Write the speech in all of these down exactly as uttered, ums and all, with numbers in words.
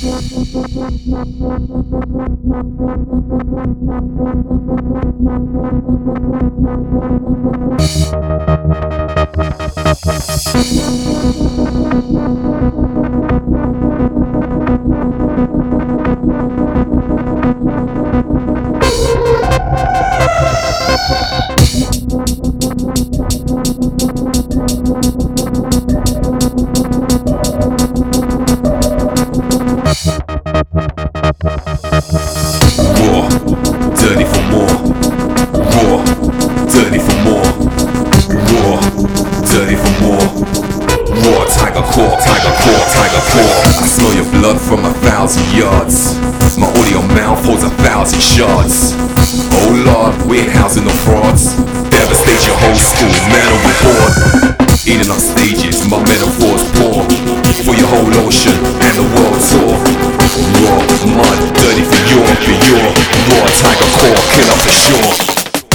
Dirty for more, raw, dirty for more, raw, dirty for more, raw, tiger core, tiger core, tiger core. I smell your blood from a thousand yards. My audio mouth holds a thousand shards. Oh Lord, we ain't housing no frauds. Devastate your whole school, man overboard. Eating up stages, my metaphors pour for your whole ocean and the world tour. Raw mud, dirty for your, for your raw tiger core, killer for sure.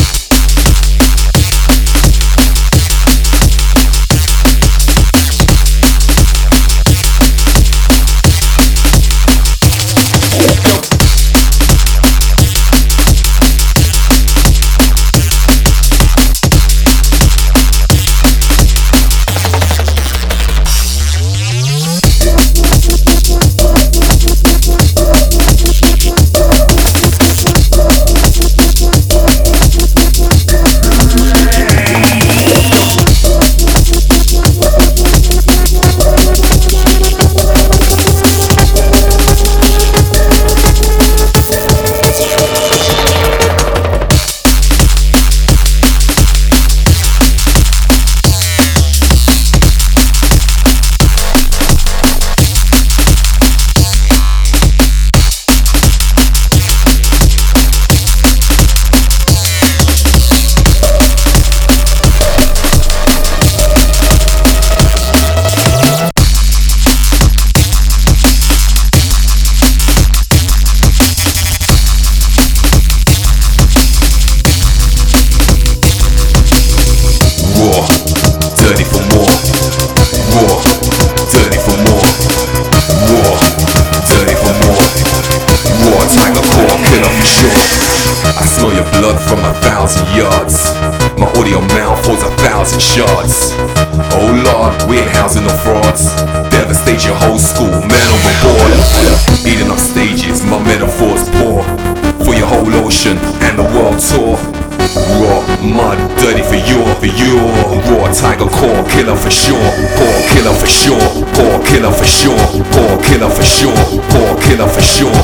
Dirty for more, raw, dirty for more, raw, dirty for more, raw, tiger core, killer for sure. I smell your blood from a thousand yards. My audio mouth holds a thousand shards. Oh Lord, we ain't housing no frauds. Devastate your whole school, man overboard. Eating up stages, my metaphors pour for your whole ocean and the world tour. Raw mud, dirty for you, for you. Raw tiger core, killer for sure. Core killer for sure. Core killer for sure. Core killer for sure. Core killer for sure.